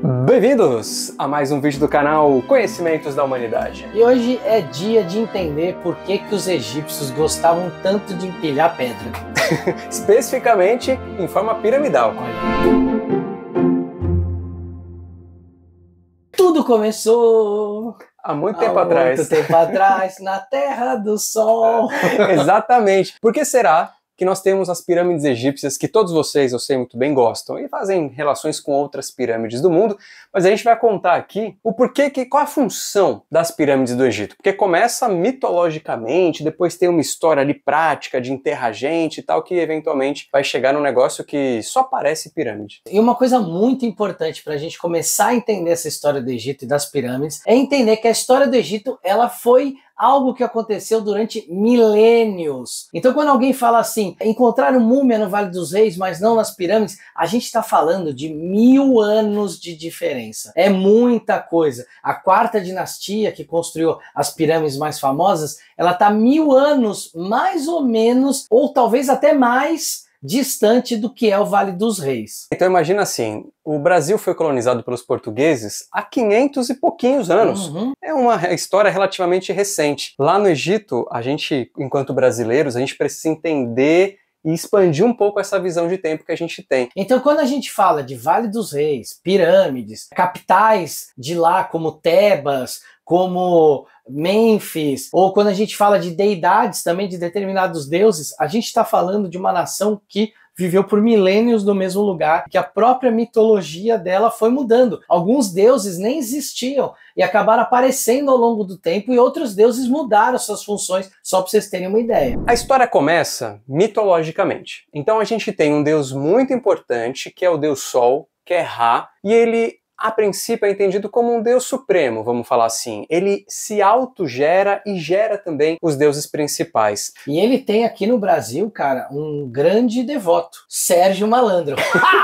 Bem-vindos a mais um vídeo do canal Conhecimentos da Humanidade. E hoje é dia de entender por que os egípcios gostavam tanto de empilhar pedra. Especificamente em forma piramidal. Tudo começou há muito tempo atrás, na Terra do Sol. Exatamente. Por que será que nós temos as pirâmides egípcias que todos vocês, eu sei muito bem, gostam e fazem relações com outras pirâmides do mundo, mas a gente vai contar aqui o porquê, qual a função das pirâmides do Egito, porque começa mitologicamente, depois tem uma história ali prática de enterrar gente e tal, que eventualmente vai chegar num negócio que só parece pirâmide. E uma coisa muito importante para a gente começar a entender essa história do Egito e das pirâmides é entender que a história do Egito ela foi algo que aconteceu durante milênios. Então quando alguém fala assim, encontraram múmia no Vale dos Reis, mas não nas pirâmides, a gente está falando de 1000 anos de diferença. É muita coisa. A quarta dinastia que construiu as pirâmides mais famosas, ela está 1000 anos mais ou menos, ou talvez até mais, distante do que é o Vale dos Reis. Então imagina assim, o Brasil foi colonizado pelos portugueses há 500 e pouquinhos anos. É uma história relativamente recente. Lá no Egito, a gente, enquanto brasileiros, a gente precisa entender e expandir um pouco essa visão de tempo que a gente tem. Então quando a gente fala de Vale dos Reis, pirâmides, capitais de lá como Tebas, como Mênfis, ou quando a gente fala de deidades também de determinados deuses, a gente está falando de uma nação que viveu por milênios no mesmo lugar, que a própria mitologia dela foi mudando. Alguns deuses nem existiam e acabaram aparecendo ao longo do tempo e outros deuses mudaram suas funções, só para vocês terem uma ideia. A história começa mitologicamente. Então a gente tem um deus muito importante, que é o deus Sol, que é Ra, e ele a princípio é entendido como um deus supremo, vamos falar assim. Ele se autogera e gera também os deuses principais. E ele tem aqui no Brasil, cara, um grande devoto, Sérgio Malandro.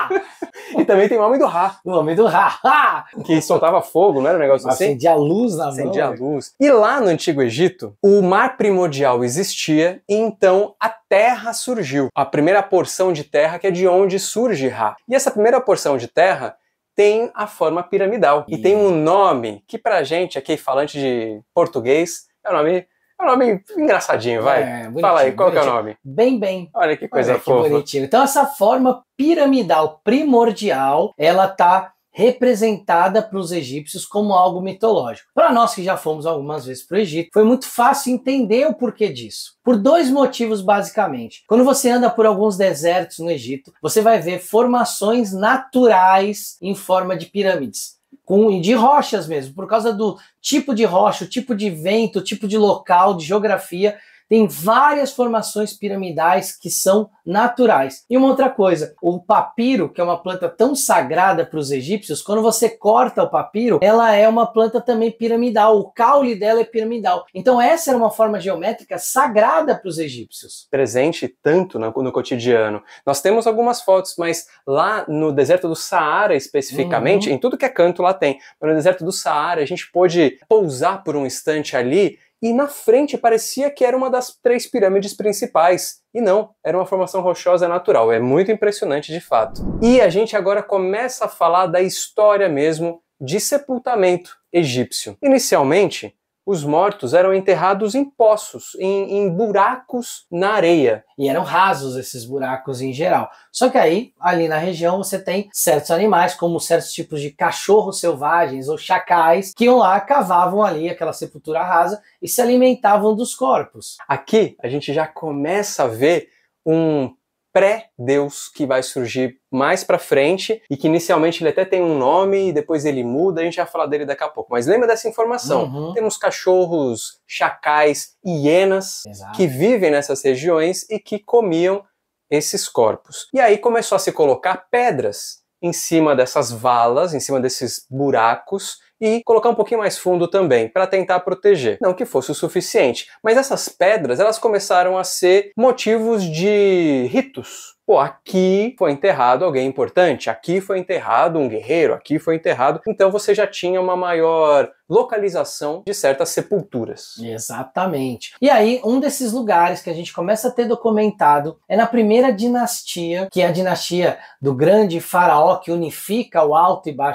E também tem o homem do Ra. O homem do Ra. Que soltava fogo, não era um negócio assim? Acendia a luz na mão. Acendia a luz. E lá no Antigo Egito, o mar primordial existia e então a terra surgiu. A primeira porção de terra que é de onde surge Ra. E essa primeira porção de terra tem a forma piramidal. E tem um nome que pra gente aqui, falante de português, é um nome engraçadinho, vai. Fala aí, qual que é o nome? Bem. Olha que coisa fofa. Bonitinho. Então essa forma piramidal primordial, ela tá representada para os egípcios como algo mitológico. Para nós que já fomos algumas vezes para o Egito, foi muito fácil entender o porquê disso. Por dois motivos, basicamente. Quando você anda por alguns desertos no Egito, você vai ver formações naturais em forma de pirâmides. De rochas mesmo, por causa do tipo de rocha, o tipo de vento, o tipo de local, de geografia. Tem várias formações piramidais que são naturais. E uma outra coisa, o papiro, que é uma planta tão sagrada para os egípcios, quando você corta o papiro, ela é uma planta também piramidal. O caule dela é piramidal. Então essa era uma forma geométrica sagrada para os egípcios. Presente tanto no cotidiano. Nós temos algumas fotos, mas lá no deserto do Saara especificamente, em tudo que é canto lá tem, mas no deserto do Saara a gente pôde pousar por um instante ali e na frente parecia que era uma das 3 pirâmides principais. E não, era uma formação rochosa natural. É muito impressionante de fato. E a gente agora começa a falar da história mesmo de sepultamento egípcio. Inicialmente, os mortos eram enterrados em poços, em buracos na areia. E eram rasos esses buracos em geral. Só que aí, ali na região, você tem certos animais, como certos tipos de cachorros selvagens ou chacais, que iam lá, cavavam ali aquela sepultura rasa e se alimentavam dos corpos. Aqui, a gente já começa a ver um pré-deus que vai surgir mais pra frente e que inicialmente ele até tem um nome e depois ele muda, a gente vai falar dele daqui a pouco. Mas lembra dessa informação. Temos cachorros, chacais, hienas que vivem nessas regiões e que comiam esses corpos. E aí começou a se colocar pedras em cima dessas valas, em cima desses buracos, e colocar um pouquinho mais fundo também, para tentar proteger. Não que fosse o suficiente, mas essas pedras, elas começaram a ser motivos de ritos. Pô, aqui foi enterrado alguém importante, aqui foi enterrado um guerreiro, aqui foi enterrado... Então você já tinha uma maior localização de certas sepulturas. Exatamente. E aí, um desses lugares que a gente começa a ter documentado é na primeira dinastia, que é a dinastia do grande faraó que unifica o Alto e Baixo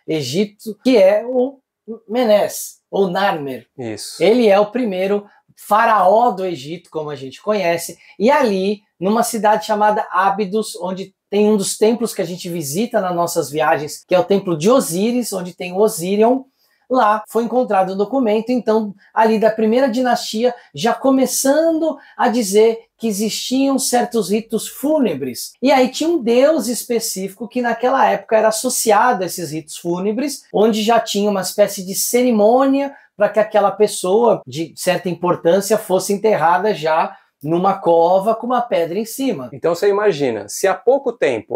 Egito, que é o Menes, ou Narmer. Isso. Ele é o primeiro faraó do Egito, como a gente conhece, e ali, numa cidade chamada Ábidos, onde tem um dos templos que a gente visita nas nossas viagens, que é o templo de Osíris, onde tem o Osirion. Lá foi encontrado um documento, então, ali da primeira dinastia, já começando a dizer que existiam certos ritos fúnebres. E aí tinha um deus específico que naquela época era associado a esses ritos fúnebres, onde já tinha uma espécie de cerimônia para que aquela pessoa de certa importância fosse enterrada já numa cova com uma pedra em cima. Então você imagina, se há pouco tempo,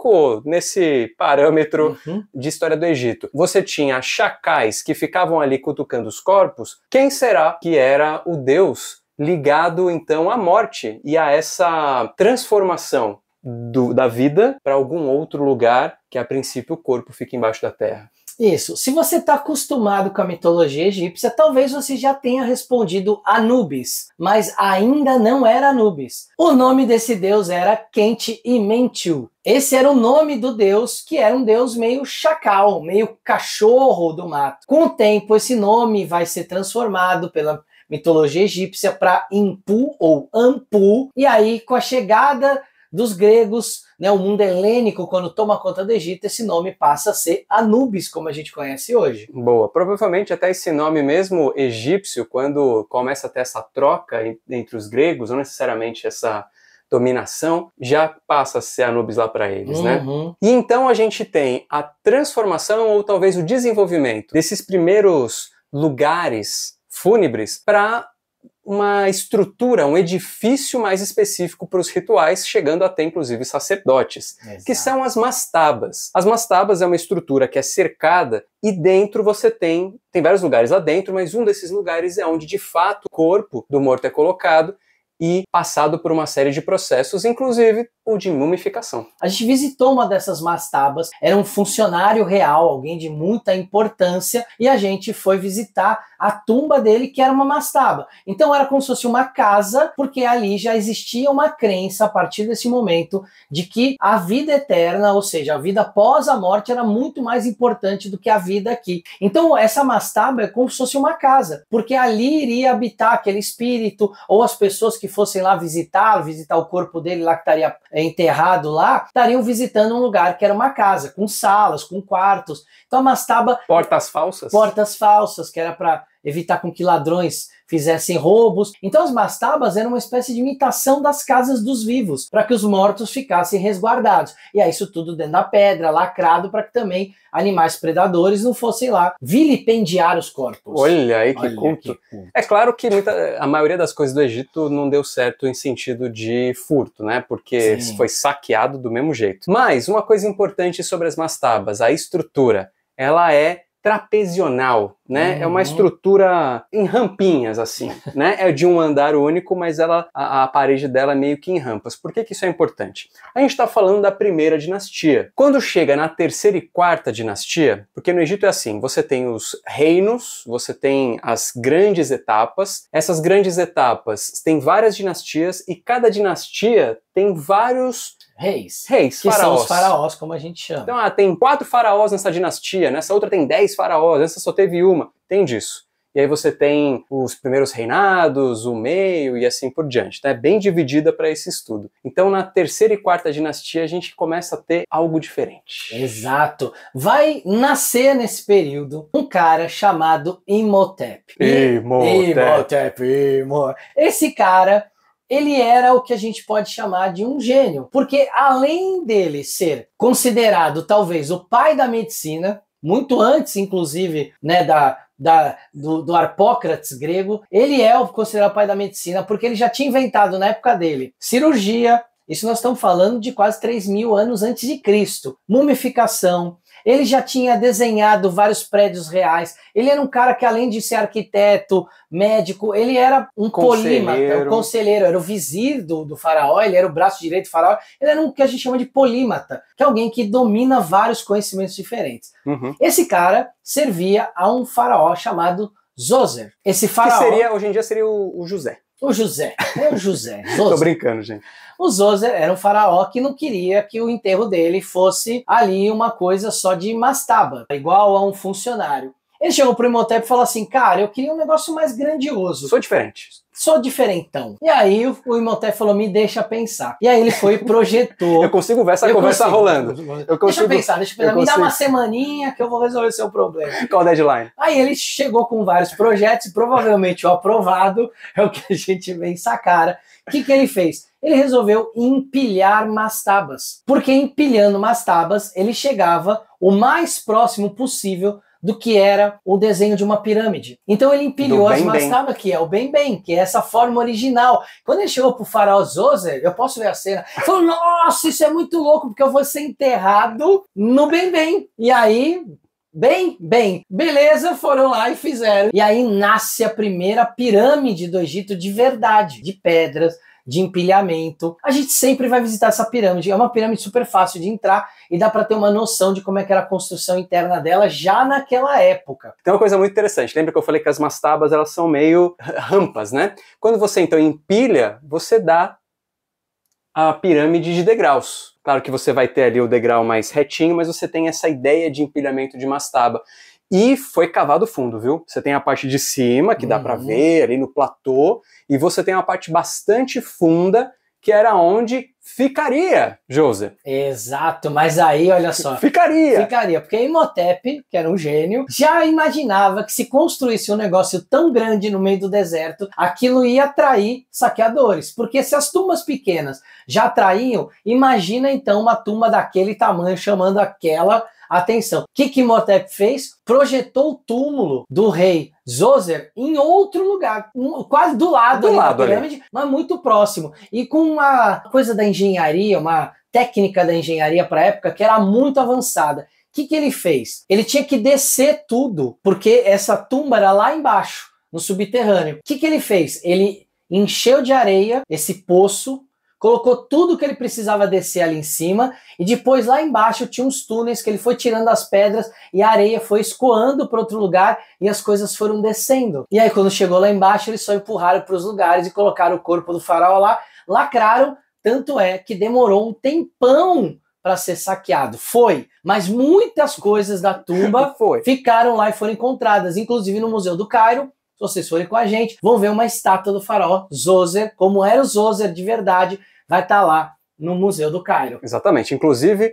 nesse parâmetro de história do Egito, você tinha chacais que ficavam ali cutucando os corpos, quem será que era o deus ligado então à morte e a essa transformação da vida para algum outro lugar que a princípio o corpo fica embaixo da terra? Isso. Se você está acostumado com a mitologia egípcia, talvez você já tenha respondido Anubis, mas ainda não era Anubis. O nome desse deus era Khenti-Mentiu. Esse era o nome do deus, que era um deus meio chacal, meio cachorro do mato. Com o tempo, esse nome vai ser transformado pela mitologia egípcia para Impu ou Ampu, e aí com a chegada dos gregos, né, o mundo helênico, quando toma conta do Egito, esse nome passa a ser Anubis, como a gente conhece hoje. Boa. Provavelmente até esse nome mesmo egípcio, quando começa a ter essa troca entre os gregos, não necessariamente essa dominação, já passa a ser Anubis lá para eles, né? E então a gente tem a transformação ou talvez o desenvolvimento desses primeiros lugares fúnebres para uma estrutura, um edifício mais específico para os rituais, chegando até inclusive sacerdotes, que são as mastabas. As mastabas é uma estrutura que é cercada e dentro você tem vários lugares lá dentro, mas um desses lugares é onde de fato o corpo do morto é colocado e passado por uma série de processos, inclusive o de mumificação. A gente visitou uma dessas mastabas, era um funcionário real, alguém de muita importância, e a gente foi visitar a tumba dele, que era uma mastaba. Então era como se fosse uma casa, porque ali já existia uma crença, a partir desse momento, de que a vida eterna, ou seja, a vida após a morte, era muito mais importante do que a vida aqui. Então essa mastaba é como se fosse uma casa, porque ali iria habitar aquele espírito, ou as pessoas que fossem lá visitar o corpo dele lá que estaria enterrado lá, estariam visitando um lugar que era uma casa, com salas, com quartos. Então a mastaba... Portas falsas? Portas falsas, que era para evitar com que ladrões fizessem roubos. Então as mastabas eram uma espécie de imitação das casas dos vivos, para que os mortos ficassem resguardados. E aí isso tudo dentro da pedra, lacrado, para que também animais predadores não fossem lá vilipendiar os corpos. Olha aí que culto. É claro que a maioria das coisas do Egito não deu certo em sentido de furto, né? Porque foi saqueado do mesmo jeito. Mas uma coisa importante sobre as mastabas, a estrutura, ela é trapezional, né? É uma estrutura em rampinhas, assim, né? É de um andar único, mas a parede dela é meio que em rampas. Por que isso é importante? A gente está falando da primeira dinastia. Quando chega na terceira e quarta dinastia, porque no Egito é assim, você tem os reinos, você tem as grandes etapas, essas grandes etapas têm várias dinastias e cada dinastia tem vários reis, que faraós. São os faraós, como a gente chama. Então, tem 4 faraós nessa dinastia, nessa outra tem 10 faraós, essa só teve uma. Tem disso. E aí você tem os primeiros reinados, o meio e assim por diante. Tá? É bem dividida para esse estudo. Então, na terceira e quarta dinastia, a gente começa a ter algo diferente. Exato. Vai nascer nesse período um cara chamado Imhotep. Imhotep. Esse cara... ele era o que a gente pode chamar de um gênio, porque além dele ser considerado talvez o pai da medicina, muito antes inclusive, né, do Harpócrates grego, ele é considerado o pai da medicina porque ele já tinha inventado na época dele cirurgia, isso nós estamos falando de quase 3.000 anos antes de Cristo, mumificação. Ele já tinha desenhado vários prédios reais. Ele era um cara que, além de ser arquiteto, médico, ele era um polímata, um conselheiro, era o vizir do faraó, ele era o braço direito do faraó. Ele era um que a gente chama de polímata, que é alguém que domina vários conhecimentos diferentes. Esse cara servia a um faraó chamado Zoser. Esse faraó... que hoje em dia seria o José. O José, é o José. Tô brincando, gente. O Zoser era um faraó que não queria que o enterro dele fosse ali uma coisa só de mastaba, igual a um funcionário. Ele chegou pro Imhotep e falou assim, cara, eu queria um negócio mais grandioso. Sou diferente. Sou diferentão. E aí o Imhotep falou, me deixa pensar. E aí ele foi e projetou. Eu consigo ver essa conversa rolando. Deixa eu pensar. Me dá uma semaninha que eu vou resolver o seu problema. Qual a deadline? Aí ele chegou com vários projetos, provavelmente o aprovado é o que a gente vê em Saqqara. O que ele fez? Ele resolveu empilhar mastabas. Porque empilhando mastabas, ele chegava o mais próximo possível do que era o desenho de uma pirâmide. Então ele empilhou as mastabas, que é o bem, que é essa forma original. Quando ele chegou pro faraó Zoser, eu posso ver a cena, ele falou, nossa, isso é muito louco, porque eu vou ser enterrado no bem. E aí... Bem, beleza, foram lá e fizeram. E aí nasce a primeira pirâmide do Egito de verdade, de pedras, de empilhamento. A gente sempre vai visitar essa pirâmide. É uma pirâmide super fácil de entrar e dá para ter uma noção de como é que era a construção interna dela já naquela época. Tem uma coisa muito interessante. Lembra que eu falei que as mastabas elas são meio rampas, né? Quando você então empilha, você dá a pirâmide de degraus. Claro que você vai ter ali o degrau mais retinho, mas você tem essa ideia de empilhamento de mastaba. E foi cavado fundo, viu? Você tem a parte de cima, que dá para ver ali no platô, e você tem uma parte bastante funda, que era onde ficaria José. Exato, mas aí, olha só. Ficaria, porque Imhotep, que era um gênio, já imaginava que se construísse um negócio tão grande no meio do deserto, aquilo ia atrair saqueadores. Porque se as tumbas pequenas já atraíam, imagina então uma tumba daquele tamanho chamando aquela atenção. O que Imhotep fez? Projetou o túmulo do rei Zoser em outro lugar, quase do lado da pirâmide, mas muito próximo. E com uma coisa da engenharia, uma técnica da engenharia para a época que era muito avançada. O que ele fez? Ele tinha que descer tudo, porque essa tumba era lá embaixo, no subterrâneo. O que ele fez? Ele encheu de areia esse poço, colocou tudo que ele precisava descer ali em cima e depois lá embaixo tinha uns túneis que ele foi tirando as pedras e a areia foi escoando para outro lugar e as coisas foram descendo. E aí quando chegou lá embaixo eles só empurraram para os lugares e colocaram o corpo do faraó lá, lacraram, tanto é que demorou um tempão para ser saqueado. Foi, mas muitas coisas da tumba ficaram lá e foram encontradas, inclusive no Museu do Cairo. Se vocês forem com a gente, vão ver uma estátua do faraó Zoser, como era o Zoser de verdade, vai estar lá no Museu do Cairo. Exatamente, inclusive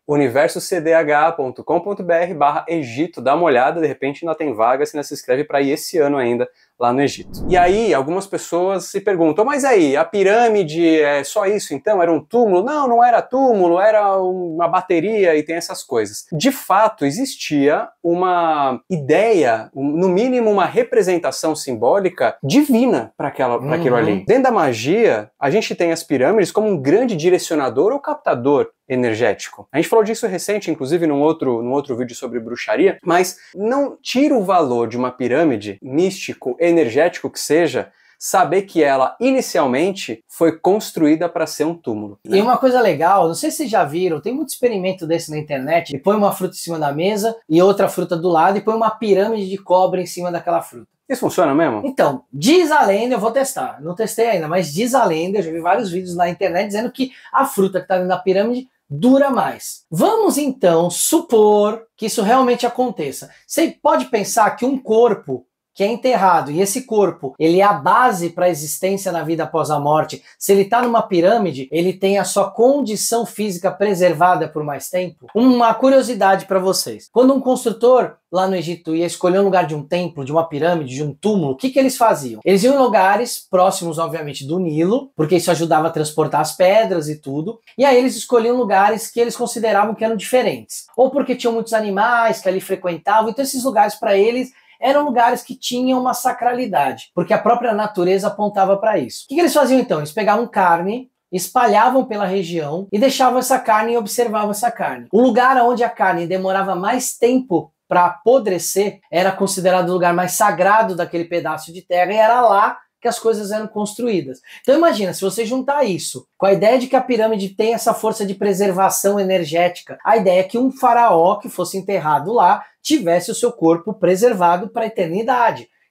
universocdh.com.br/Egito, dá uma olhada, de repente ainda tem vaga, se não se inscreve para ir esse ano ainda lá no Egito. E aí, algumas pessoas se perguntam, mas aí, a pirâmide é só isso então? Era um túmulo? Não, não era túmulo, era uma bateria e tem essas coisas. De fato, existia uma ideia, no mínimo uma representação simbólica divina para aquilo ali. Dentro da magia, a gente tem as pirâmides como um grande direcionador ou captador energético. A gente falou disso recente, inclusive num outro vídeo sobre bruxaria, mas não tira o valor de uma pirâmide, místico, energético que seja, saber que ela inicialmente foi construída para ser um túmulo. E uma coisa legal, não sei se vocês já viram, tem muito experimento desse na internet, e põe uma fruta em cima da mesa e outra fruta do lado e põe uma pirâmide de cobre em cima daquela fruta. Isso funciona mesmo? Então, diz a lenda, eu vou testar, não testei ainda, mas diz a lenda, eu já vi vários vídeos na internet dizendo que a fruta que está dentro da pirâmide dura mais. Vamos então supor que isso realmente aconteça. Você pode pensar que um corpo que é enterrado, e esse corpo, ele é a base para a existência na vida após a morte, se ele está numa pirâmide, ele tem a sua condição física preservada por mais tempo? Uma curiosidade para vocês. Quando um construtor lá no Egito ia escolher um lugar de um templo, de uma pirâmide, de um túmulo, o que eles faziam? Eles iam em lugares próximos, obviamente, do Nilo, porque isso ajudava a transportar as pedras e tudo, e aí eles escolhiam lugares que eles consideravam que eram diferentes, ou porque tinham muitos animais que ali frequentavam, então esses lugares para eles eram lugares que tinham uma sacralidade, porque a própria natureza apontava para isso. O que eles faziam então? Eles pegavam carne, espalhavam pela região e deixavam essa carne e observavam essa carne. O lugar onde a carne demorava mais tempo para apodrecer era considerado o lugar mais sagrado daquele pedaço de terra e era lá que as coisas eram construídas. Então imagina, se você juntar isso com a ideia de que a pirâmide tem essa força de preservação energética, a ideia é que um faraó que fosse enterrado lá tivesse o seu corpo preservado para a eternidade.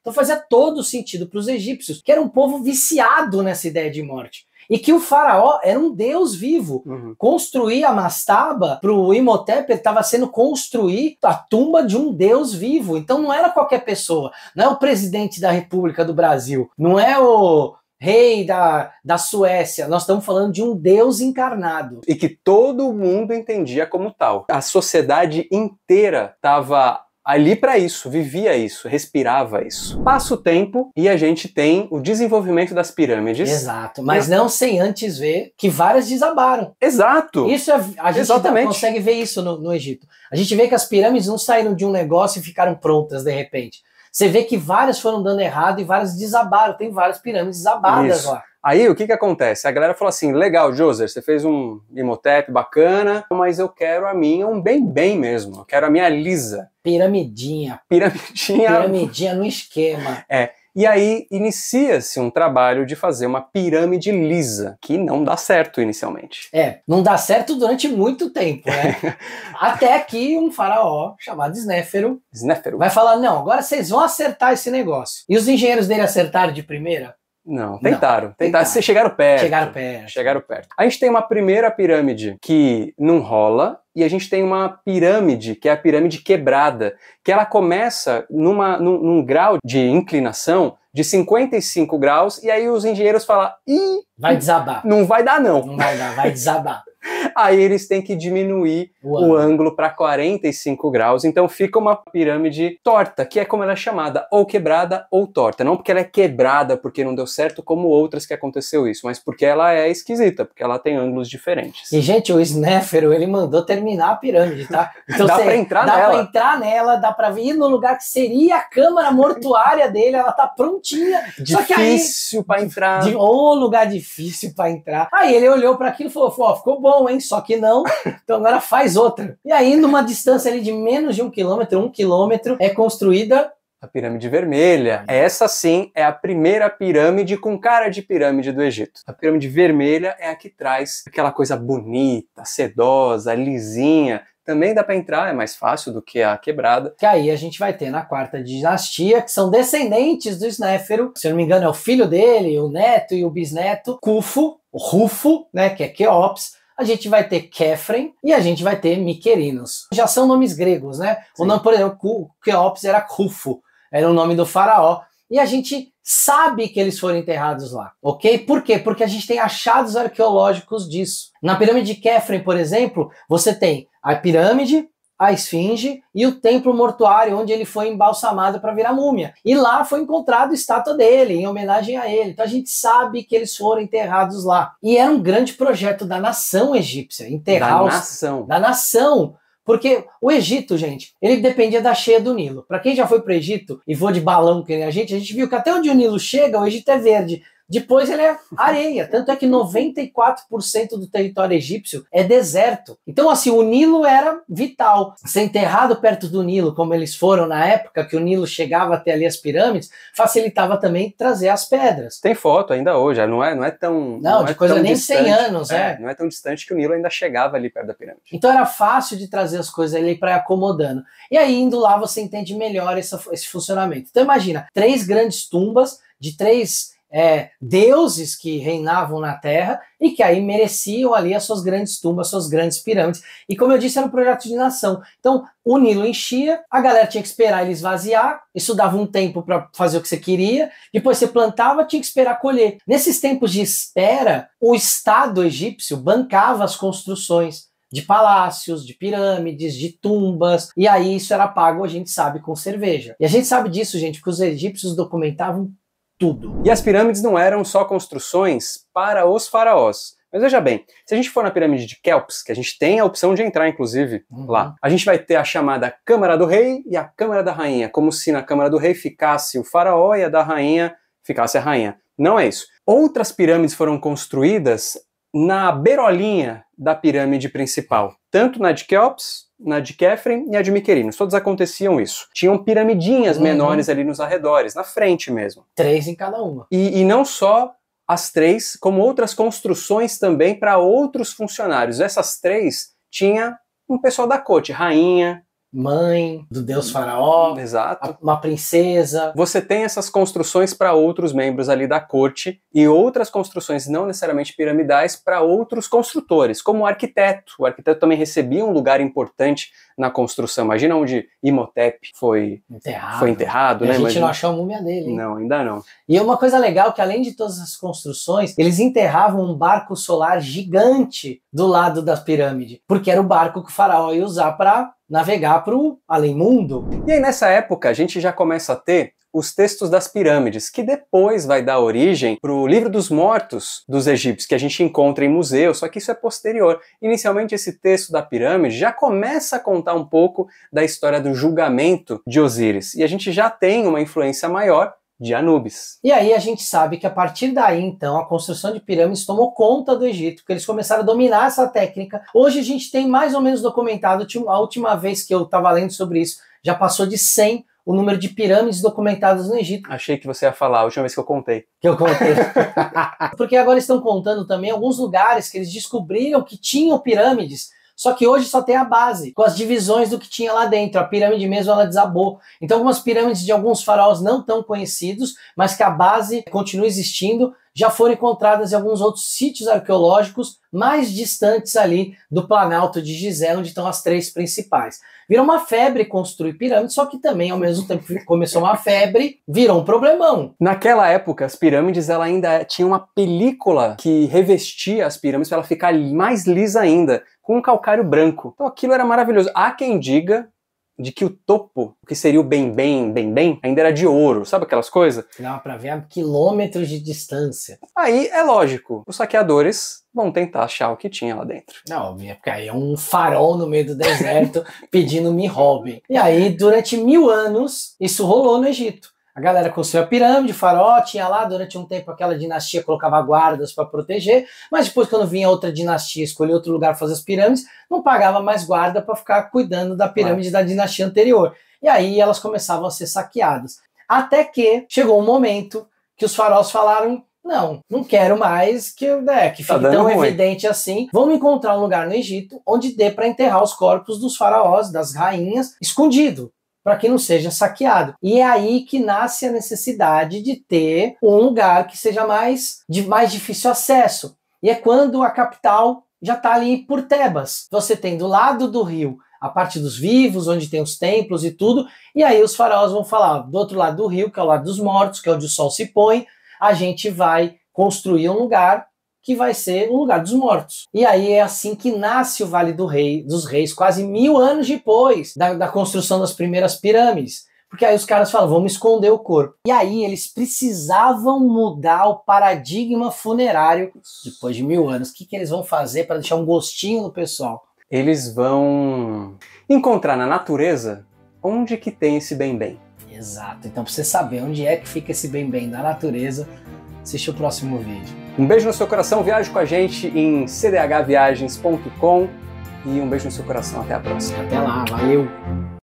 Então fazia todo sentido para os egípcios, que era um povo viciado nessa ideia de morte. E que o faraó era um deus vivo. Construir a mastaba para o Imhotep estava sendo construir a tumba de um deus vivo. Então não era qualquer pessoa. Não é o presidente da República do Brasil. Não é o rei da Suécia. Nós estamos falando de um deus encarnado. E que todo mundo entendia como tal. A sociedade inteira estava ali para isso, vivia isso, respirava isso. Passa o tempo e a gente tem o desenvolvimento das pirâmides. Exato, mas não sem antes ver que várias desabaram. Exato. Isso a gente consegue ver isso no Egito. A gente vê que as pirâmides não saíram de um negócio e ficaram prontas de repente. Você vê que várias foram dando errado e várias desabaram. Tem várias pirâmides desabadas lá. Aí o que acontece? A galera falou assim, legal, Djoser, você fez um Imhotep bacana, mas eu quero a minha um bem mesmo. Eu quero a minha lisa. Piramidinha no esquema. E aí inicia-se um trabalho de fazer uma pirâmide lisa, que não dá certo inicialmente. Não dá certo durante muito tempo, né? Até que um faraó chamado Snéfero vai falar, não, agora vocês vão acertar esse negócio. E os engenheiros dele acertaram de primeira? Não, tentaram. Vocês chegaram perto. Chegaram perto. A gente tem uma primeira pirâmide que não rola, e a gente tem uma pirâmide, que é a pirâmide quebrada, que ela começa num grau de inclinação de 55 graus, e aí os engenheiros falam, vai desabar. Não vai dar não. Não vai dar, vai desabar. Aí eles têm que diminuir o ângulo para 45 graus, então fica uma pirâmide torta, que é como ela é chamada, ou quebrada ou torta. Não porque ela é quebrada porque não deu certo, como outras que aconteceu isso, mas porque ela é esquisita, porque ela tem ângulos diferentes. E, gente, o Snéfero, ele mandou terminar a pirâmide, tá? Então dá pra entrar nela, dá pra ir no lugar que seria a câmara mortuária dele, ela tá prontinha. Difícil pra entrar. Lugar difícil pra entrar. Aí ele olhou para aquilo e falou, ficou bom, hein? Só que não, então agora faz outra. E aí, numa distância ali de menos de 1 quilômetro, é construída a pirâmide vermelha. Essa sim é a primeira pirâmide com cara de pirâmide do Egito. A pirâmide vermelha é a que traz aquela coisa bonita, sedosa, lisinha. Também dá para entrar, é mais fácil do que a quebrada. Que aí a gente vai ter na quarta dinastia, que são descendentes do Snéfero. Se eu não me engano, é o filho dele, o neto e o bisneto, Khufu, o Rufo, né, que é Quéops. A gente vai ter Quéfren e a gente vai ter Miquerinos. Já são nomes gregos, né? Sim. O nome, por exemplo, Quéops era Khufu, era o nome do faraó. E a gente sabe que eles foram enterrados lá, ok? Por quê? Porque a gente tem achados arqueológicos disso. Na pirâmide de Quéfren, por exemplo, você tem a pirâmide, a esfinge e o templo mortuário onde ele foi embalsamado para virar múmia. E lá foi encontrado a estátua dele, em homenagem a ele. Então a gente sabe que eles foram enterrados lá. E era um grande projeto da nação egípcia, enterrar da nação. Porque o Egito, gente, ele dependia da cheia do Nilo. Para quem já foi para o Egito e voa de balão que nem a gente viu que até onde o Nilo chega, o Egito é verde. Depois ele é areia, tanto é que 94% do território egípcio é deserto. Então assim, o Nilo era vital. Ser enterrado perto do Nilo, como eles foram na época que o Nilo chegava até ali as pirâmides, facilitava também trazer as pedras. Tem foto ainda hoje, não é tão... Não, de coisa nem distante, 100 anos, Não é tão distante que o Nilo ainda chegava ali perto da pirâmide. Então era fácil de trazer as coisas ali para ir acomodando. E aí, indo lá, você entende melhor esse funcionamento. Então imagina, 3 grandes tumbas de 3... deuses que reinavam na Terra e que aí mereciam ali as suas grandes tumbas, suas grandes pirâmides. E como eu disse, era um projeto de nação. Então, o Nilo enchia, a galera tinha que esperar ele esvaziar, isso dava um tempo para fazer o que você queria, depois você plantava, tinha que esperar colher. Nesses tempos de espera, o Estado egípcio bancava as construções de palácios, de pirâmides, de tumbas, e aí isso era pago, a gente sabe, com cerveja. E a gente sabe disso, gente, porque os egípcios documentavam tudo. E as pirâmides não eram só construções para os faraós. Mas veja bem, se a gente for na pirâmide de Quéops, que a gente tem a opção de entrar, inclusive, lá, a gente vai ter a chamada Câmara do Rei e a Câmara da Rainha, como se na Câmara do Rei ficasse o faraó e a da rainha ficasse a rainha. Não é isso. Outras pirâmides foram construídas na beirolinha da pirâmide principal, tanto na de Quéops, na de Quéfren e a de Miquerinos. Todos aconteciam isso. Tinham piramidinhas menores ali nos arredores, na frente mesmo. 3 em cada uma. E não só as 3, como outras construções também para outros funcionários. Essas 3 tinha um pessoal da corte, rainha, mãe do deus faraó, Exato. uma princesa. Você tem essas construções para outros membros ali da corte e outras construções não necessariamente piramidais para outros construtores, como o arquiteto. O arquiteto também recebia um lugar importante na construção. Imagina onde Imhotep foi enterrado, né? A gente não achou a múmia dele, hein? Não, ainda não. E uma coisa legal que além de todas as construções, eles enterravam um barco solar gigante do lado da pirâmide, porque era o barco que o faraó ia usar para navegar para o além-mundo. E aí nessa época a gente já começa a ter os textos das pirâmides, que depois vai dar origem para o livro dos mortos dos egípcios, que a gente encontra em museus, só que isso é posterior. Inicialmente esse texto da pirâmide já começa a contar um pouco da história do julgamento de Osíris, e a gente já tem uma influência maior de Anubis. E aí a gente sabe que a partir daí, então, a construção de pirâmides tomou conta do Egito, porque eles começaram a dominar essa técnica. Hoje a gente tem mais ou menos documentado, a última vez que eu estava lendo sobre isso, já passou de 100 o número de pirâmides documentadas no Egito. Achei que você ia falar, a última vez que eu contei. Porque agora estão contando também alguns lugares que eles descobriram que tinham pirâmides, só que hoje só tem a base, com as divisões do que tinha lá dentro. A pirâmide mesmo, ela desabou. Então algumas pirâmides de alguns faraós não tão conhecidos, mas que a base continua existindo, já foram encontradas em alguns outros sítios arqueológicos mais distantes ali do Planalto de Gizé, onde estão as 3 principais. Virou uma febre construir pirâmides, só que também, ao mesmo tempo que começou uma febre, virou um problemão. Naquela época, as pirâmides ela ainda tinha uma película que revestia as pirâmides para ela ficar mais lisa ainda, com um calcário branco. Então aquilo era maravilhoso. Há quem diga de que o topo, o que seria o bem-bem, ainda era de ouro, sabe aquelas coisas? Dava pra ver a quilômetros de distância. Aí é lógico, os saqueadores vão tentar achar o que tinha lá dentro. Não, porque aí é um farol no meio do deserto pedindo me roubem. E aí, durante 1000 anos, isso rolou no Egito. A galera construiu a pirâmide, o faraó tinha lá, durante um tempo aquela dinastia colocava guardas para proteger, mas depois quando vinha outra dinastia escolher outro lugar para fazer as pirâmides, não pagava mais guarda para ficar cuidando da pirâmide da dinastia anterior. E aí elas começavam a ser saqueadas. Até que chegou um momento que os faraós falaram: não quero mais que fique tão evidente assim. Vamos encontrar um lugar no Egito onde dê para enterrar os corpos dos faraós, das rainhas, escondido, para que não seja saqueado. E é aí que nasce a necessidade de ter um lugar que seja mais difícil acesso. E é quando a capital já está ali por Tebas. Você tem do lado do rio a parte dos vivos, onde tem os templos e tudo, e aí os faraós vão falar, do outro lado do rio, que é o lado dos mortos, que é onde o sol se põe, a gente vai construir um lugar que vai ser o lugar dos mortos. E aí é assim que nasce o Vale dos Reis, quase 1000 anos depois da construção das primeiras pirâmides. Porque aí os caras falam, vamos esconder o corpo. E aí eles precisavam mudar o paradigma funerário depois de 1000 anos. O que eles vão fazer para deixar um gostinho no pessoal? Eles vão encontrar na natureza onde que tem esse bem-bem. Exato. Então, para você saber onde é que fica esse bem-bem da natureza, assiste o próximo vídeo. Um beijo no seu coração, viaje com a gente em cdhviagens.com e um beijo no seu coração, até a próxima. Até lá, valeu!